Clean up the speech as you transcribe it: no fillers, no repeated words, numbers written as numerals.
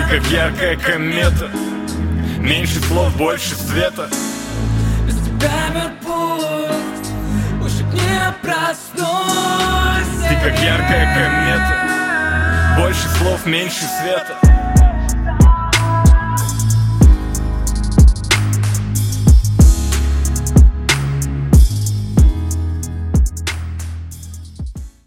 как яркая комета, меньше слов, больше света. Без тебя мир пуст, больше не проснусь. Ты как яркая комета, больше слов, меньше света.